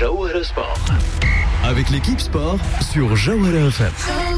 Jawhara Sport. Avec l'équipe sport sur Jawhara FM.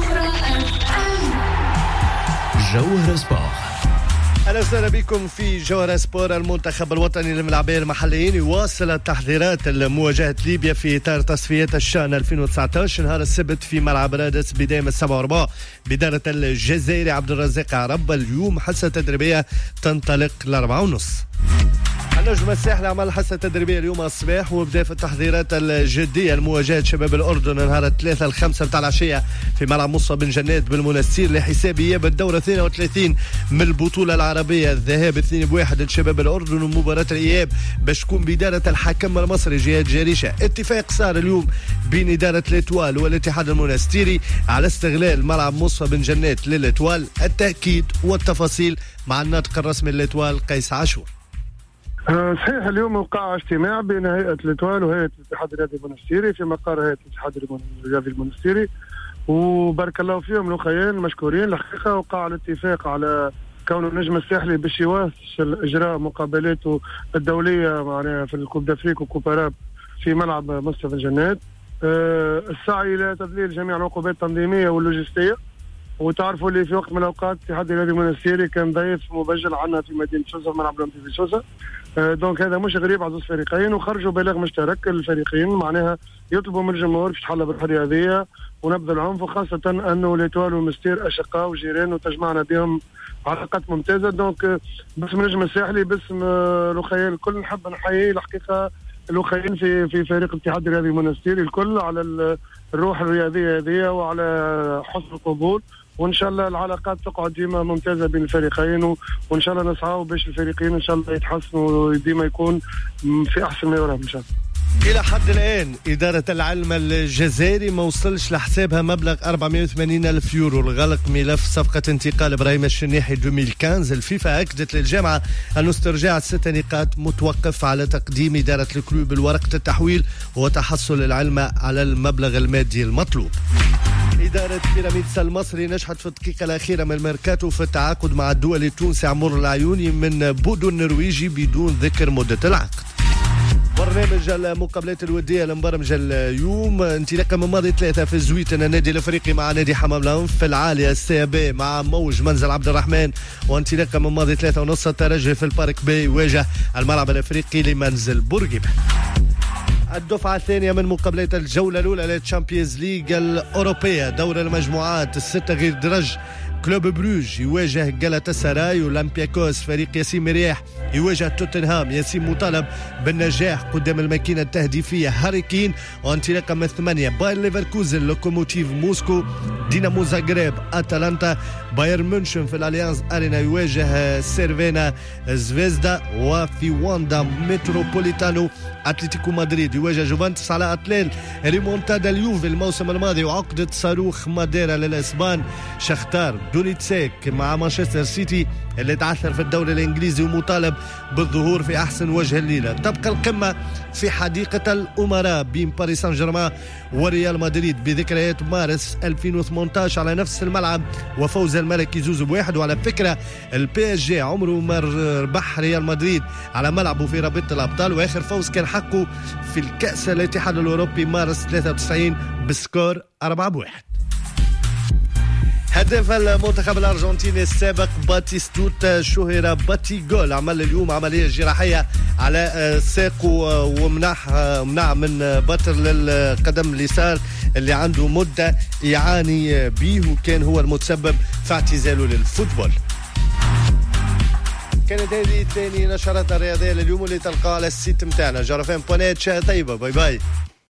Jawhara Sport. أهلا وسهلا بكم في جوهرة سبور. المنتخب الوطني للملاعبين المحليين يواصل التحضيرات لمواجهة ليبيا في إطار تصفيات الشان 2019 نهار السبت في ملعب رادس بداية من 7:15 بدارة الجزائري عبد الرزاق عرب. اليوم حصة تدريبية تنطلق 4:30. النجم الساحلي عمل حصة تدريبية اليوم الصباح وبدأ في التحضيرات الجدية لمواجهة شباب الأردن نهار 3 ل5 بتاع العشية في ملعب مصعب بن جنات بالمنستير لحساب إياب الدورة 32 من البطولة العربية. الذهاب 2-1 لشباب الأردن ومباراة الإياب باش تكون بدارة الحكم المصري جهاد جريشة. اتفاق صار اليوم بين إدارة الإتوال والاتحاد المنستيري على استغلال ملعب مصعب بن جنات للإتوال. التأكيد والتفاصيل مع الناطق الرسمي للإتوال قيس عاشور. صحيح اليوم وقع اجتماع بين هيئة الإتوال وهيئة الاتحاد الرياضي المنستيري في مقر هيئة الاتحاد الرياضي المنستيري، وبارك الله فيهم الأخيين مشكورين. الحقيقة وقع الاتفاق على كون النجم الساحلي باش يواصل إجراء مقابلاته الدولية معناها في الكوب دافريك وكوب أراب في ملعب مصعب بن جنات. السعي إلى تذليل جميع العقوبات التنظيمية واللوجستية. وتعرفوا اللي في وقت من الأوقات الاتحاد الرياضي المنستيري كان ضيف مبجل عنا في مدينة سوسة في ملعب الأولمبي في سوسة. دونك هذا مش غريب على الفريقين، وخرجوا بلاغ مشترك الفريقين معناها يطلبوا من الجمهور باش تحل بالروح الرياضيه ونبذ العنف، وخاصه انه الإتوال والمستير اشقاء وجيران وتجمعنا بهم علاقات ممتازه. دونك باسم النجم الساحلي باسم الاخيين الكل نحب نحيي الحقيقه الاخيين في فريق الاتحاد الرياضي المنستيري الكل على الروح الرياضيه هذه وعلى حسن القبول، وان شاء الله العلاقات تقعد ديما ممتازه بين الفريقين، وان شاء الله نسعوا باش الفريقين ان شاء الله يتحسنوا وديما يكون في احسن ما يراهم ان شاء الله. إلى حد الآن إدارة العلم الجزائري ما وصلش لحسابها مبلغ 480 ألف يورو لغلق ملف صفقة انتقال إبراهيم الشنيحي 2015. الفيفا أكدت للجامعة أن استرجاع 6 نقاط متوقف على تقديم إدارة الكلوب بالورقة التحويل وتحصل العلم على المبلغ المادي المطلوب. إدارة بيراميدز المصري نجحت في الدقيقة الأخيرة من الميركاتو في التعاقد مع الدولي التونسي عمر العيوني من بودو النرويجي بدون ذكر مدة العقد. برنامج المقابلات الودية لمبرمج اليوم انطلاقا من ماضي 3 في الزويتنا النادي الافريقي مع نادي حمام العنف، في العالية السيابي مع موج منزل عبد الرحمن، وانطلاقا من ماضي 3:30 الترجي في البارك بي يواجه الملعب الافريقي لمنزل بورقيبة. الدفعة الثانية من مقابلات الجولة الأولى للتشامبيونز ليج الأوروبية دور المجموعات الستة غير درج. كلوب بروج يواجه غالاتا سراي، والأولمبياكوس فريق ياسين مرياح يواجه توتنهام. ياسين مطالب بالنجاح قدام الماكينة التهديفية هاريكين. وانطلاقا من 8 باير ليفركوزن لوكوموتيف موسكو، دينامو زاغريب أتلانتا، باير مونشن في الأليانز أرينا يواجه سيرفينا زفيزدا، وفي واندا متروبوليتانو أتلتيكو مدريد يواجه جوفنتوس. على أطلال ريمونتادا اليوفي الموسم الماضي وعقدة صاروخ ماديرا للإسبان. شختار دونيتسيك مع مانشستر سيتي اللي تعثر في الدوري الإنجليزي ومطالب بالظهور في أحسن وجه الليلة. تبقى القمة في حديقة الأمراء بين باريس سان جيرمان وريال مدريد بذكريات مارس 2018 على نفس الملعب وفوز الملكي 2-1. وعلى فكرة البي اس جي عمره ما ربح ريال مدريد على ملعبه في رابطة الأبطال، وآخر فوز كان حقه في الكأس الاتحاد الأوروبي مارس 93 بسكور 4-1. هدف المنتخب الأرجنتيني السابق باتيستوتا شهر باتي جول عمل اليوم عملية جراحية على ساقه ومنع من بتر للقدم اليسار اللي عنده مدة يعاني به، وكان هو المتسبب في اعتزاله للفوتبول. كانت هذه ثاني نشرات الرياضية لليوم اللي تلقاها على السيت متاعنا جرفان بونات. طيبة باي باي.